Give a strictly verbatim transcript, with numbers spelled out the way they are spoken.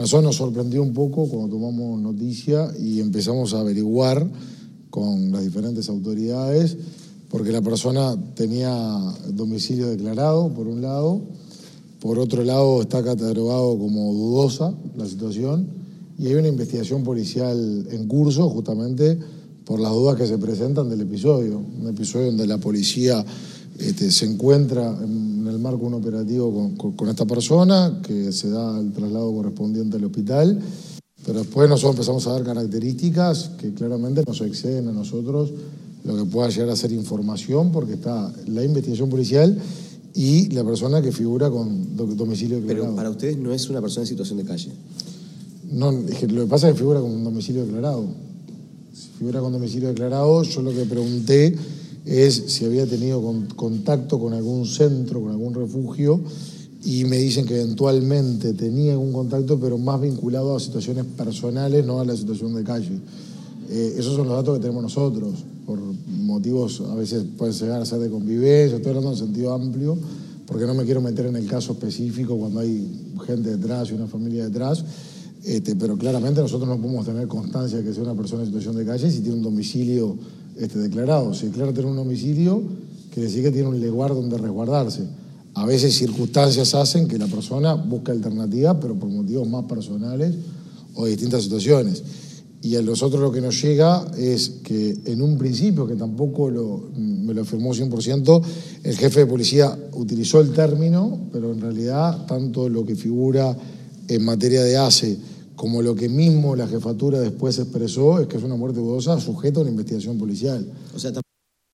nosotros nos sorprendió un poco cuando tomamos noticia y empezamos a averiguar con las diferentes autoridades, porque la persona tenía domicilio declarado, por un lado, por otro lado está catalogado como dudosa la situación, y hay una investigación policial en curso justamente por las dudas que se presentan del episodio, un episodio donde la policía este, se encuentra en el marco de un operativo con, con, con esta persona, que se da el traslado correspondiente al hospital, pero después nosotros empezamos a dar características que claramente nos exceden a nosotros lo que pueda llegar a ser información, porque está la investigación policial y la persona que figura con domicilio declarado. Pero para ustedes no es una persona en situación de calle. No, es que lo que pasa es que figura con domicilio declarado. Si figura con domicilio declarado, yo lo que pregunté es si había tenido con, contacto con algún centro, con algún refugio, y me dicen que eventualmente tenía algún contacto, pero más vinculado a situaciones personales, no a la situación de calle. Eh, esos son los datos que tenemos nosotros, por motivos a veces pueden llegar a ser de convivencia, estoy hablando en sentido amplio, porque no me quiero meter en el caso específico cuando hay gente detrás y una familia detrás, este, pero claramente nosotros no podemos tener constancia de que sea una persona en situación de calle si tiene un domicilio este, declarado. Si declara tener un domicilio, quiere decir que tiene un lugar donde resguardarse. A veces circunstancias hacen que la persona busque alternativas, pero por motivos más personales o de distintas situaciones. Y a nosotros lo que nos llega es que en un principio, que tampoco lo, me lo afirmó cien por ciento, el jefe de policía utilizó el término, pero en realidad tanto lo que figura en materia de A C E como lo que mismo la jefatura después expresó es que es una muerte dudosa sujeta a una investigación policial. O sea,